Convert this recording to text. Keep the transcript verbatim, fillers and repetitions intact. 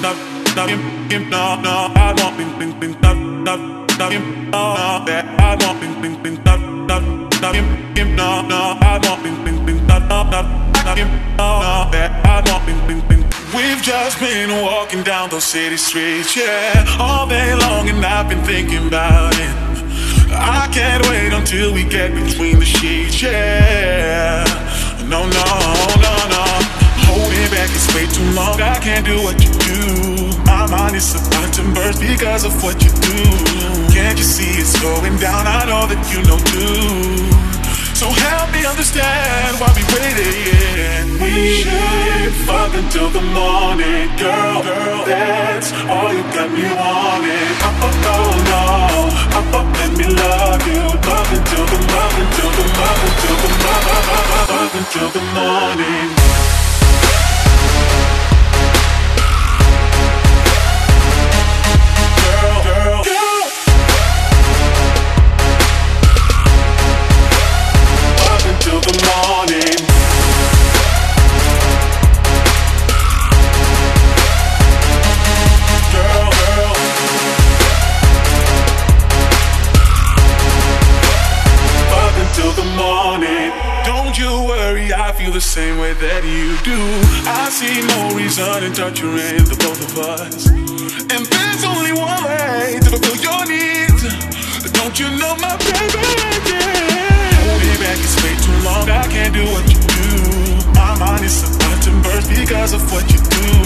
stop him, him, no, no. I want him, him, him, stop, stop, stop him, no, no. That I want him, him, him, stop, stop, stop him, him, no, no. I want him, him, him, stop, stop, stop, stop him, no, no. That I want him, him, him. We've just been walking down those city streets, yeah, all day long, and I've been thinking about it. I can't wait until we get between the sheets, yeah. No, no, no, no. Holding back is way too long. I can't do what you do. My mind is about to burst because of what you do. Can't you see it's going down? I know that you know too. So help me understand why we waited, yeah. We should fuck until the morning, girl, girl. That's all you got me wanting. Oh, oh, oh no, oh, oh, let me love you. Fuck until the, fuck until the, fuck until the, fuck until the morning. Girl, girl, girl. Fuck until the morning. Girl, girl. Fuck until the morning. Don't you worry, I feel the same way that you do. I see no reason in torturing the both of us. And there's only one way to fulfill your needs. Don't you know, my baby? Holding back is way too long. I can't do what you do. My mind is about to burst because of what you do.